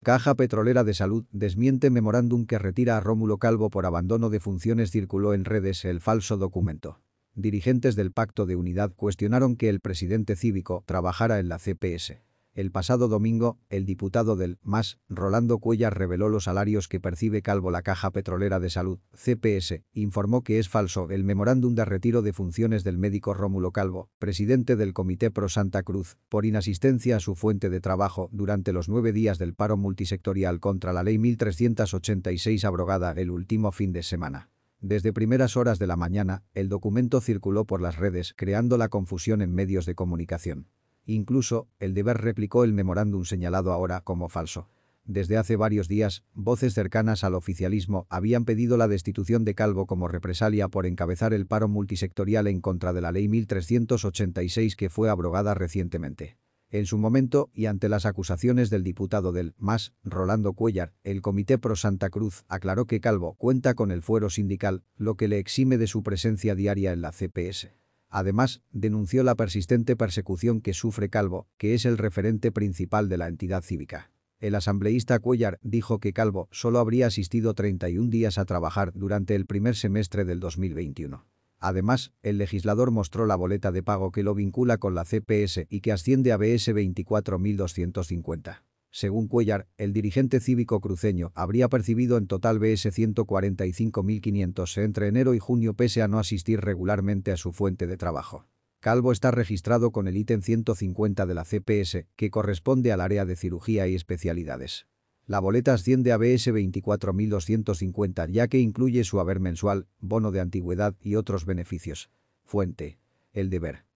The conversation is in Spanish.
Caja Petrolera de Salud desmiente memorándum que retira a Rómulo Calvo por abandono de funciones. Circuló en redes el falso documento. Dirigentes del Pacto de Unidad cuestionaron que el presidente cívico trabajara en la CPS. El pasado domingo, el diputado del MAS, Rolando Cuéllar, reveló los salarios que percibe Calvo. La Caja Petrolera de Salud, CPS, informó que es falso el memorándum de retiro de funciones del médico Rómulo Calvo, presidente del Comité Pro Santa Cruz, por inasistencia a su fuente de trabajo durante los 9 días del paro multisectorial contra la Ley 1386 abrogada el último fin de semana. Desde primeras horas de la mañana, el documento circuló por las redes creando la confusión en medios de comunicación. Incluso, El Deber replicó el memorándum señalado ahora como falso. Desde hace varios días, voces cercanas al oficialismo habían pedido la destitución de Calvo como represalia por encabezar el paro multisectorial en contra de la Ley 1386 que fue abrogada recientemente. En su momento, y ante las acusaciones del diputado del MAS, Rolando Cuéllar, el Comité Pro Santa Cruz aclaró que Calvo cuenta con el fuero sindical, lo que le exime de su presencia diaria en la CPS. Además, denunció la persistente persecución que sufre Calvo, que es el referente principal de la entidad cívica. El asambleísta Cuéllar dijo que Calvo solo habría asistido 31 días a trabajar durante el primer semestre del 2021. Además, el legislador mostró la boleta de pago que lo vincula con la CPS y que asciende a BS 24.250. Según Cuéllar, el dirigente cívico cruceño habría percibido en total BS 145.500 entre enero y junio pese a no asistir regularmente a su fuente de trabajo. Calvo está registrado con el ítem 150 de la CPS, que corresponde al área de cirugía y especialidades. La boleta asciende a BS 24.250 ya que incluye su haber mensual, bono de antigüedad y otros beneficios. Fuente: El Deber.